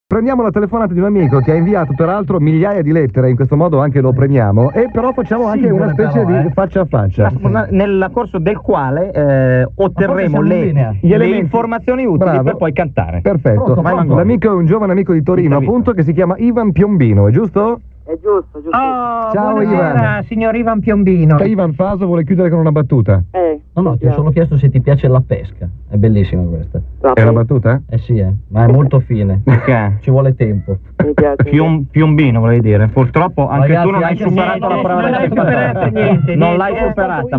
Prendiamo la telefonata di un amico che ha inviato peraltro migliaia di lettere, in questo modo anche lo premiamo, e però facciamo anche una specie di faccia a faccia. Nel corso del quale otterremo le informazioni utili per poi cantare. Perfetto. L'amico è un giovane amico di Torino, appunto, che si chiama Ivan Piombino, è giusto? È giusto. Oh, ciao Ivan. Signor Ivan Piombino. Ivan Faso vuole chiudere con una battuta. No, ti ho solo chiesto se ti piace la pesca. È bellissima questa. È una battuta? Sì, ma è molto fine. Perché? Ci vuole tempo. Mi piace. Piombino, volevi dire. Purtroppo anche Ragazzi, tu non hai anche superato la prova del pescatore. Non l'hai superata,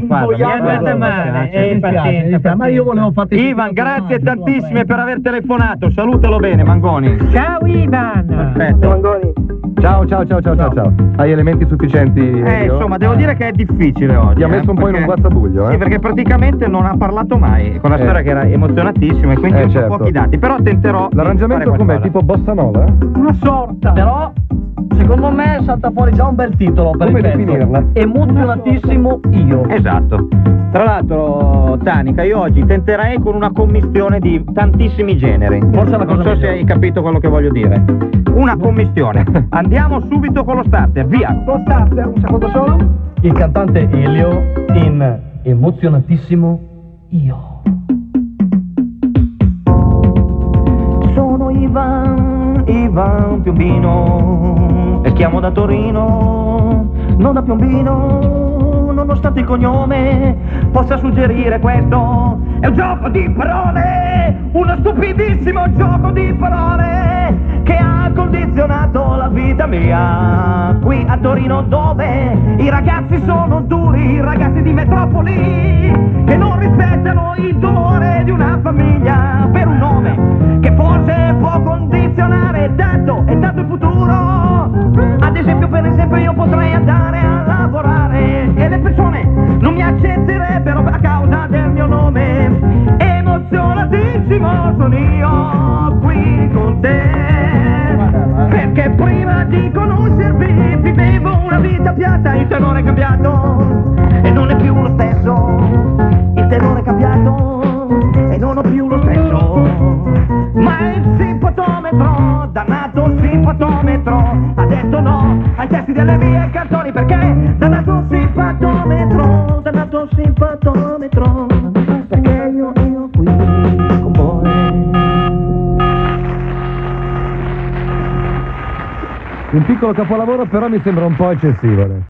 Fabio. Ma io volevo farti... Ivan, grazie tantissime per aver telefonato. Salutalo bene, Mangoni. Ciao Ivan. Perfetto. Mangoni. Ciao. Hai elementi sufficienti? Insomma, devo dire che è difficile oggi. Ti ha messo un po' in un guazzabuglio, Sì, perché praticamente non ha parlato mai. Con la storia che era emozionatissima e quindi ho certo. pochi dati. Però tenterò. L'arrangiamento com'è? Tipo bossa nova? Una sorta. Però, secondo me, salta fuori già un bel titolo per Come il pezzo. definirla? Emozionatissimo io. Esatto. Tra l'altro, Tanica, io oggi tenterei con una commistione di tantissimi generi. Forse la cosa non so se migliore. hai capito quello che voglio dire. Una commistione. Andiamo subito con lo starter, via. Lo starter, un secondo solo. Il cantante Elio in Emozionatissimo io. Sono Ivan Piombino e chiamo da Torino, non da Piombino, nonostante il cognome possa suggerire questo. È un gioco di parole, uno stupidissimo gioco di parole che ha condizionato la vita mia. Qui a Torino dove i ragazzi sono duri, i ragazzi di metropoli che non rispettano il dolore di una famiglia per un nome che forse può condizionare tanto e tanto il futuro. Ad esempio, per esempio, io potrei andare a lavorare e le persone non mi accetterebbero a causa del mio nome. Emozionatissimo sono io qui con te, perché prima di conoscervi vivevo una vita piatta. Il tenore è cambiato e non è più lo stesso. Il tenore è cambiato e non ho più lo stesso. Ma il simpatometro, dannato simpatometro, ha detto no ai testi delle mie canzoni, perché dannato simpatometro, perché io qui con voi. Un piccolo capolavoro, però mi sembra un po' eccessivo.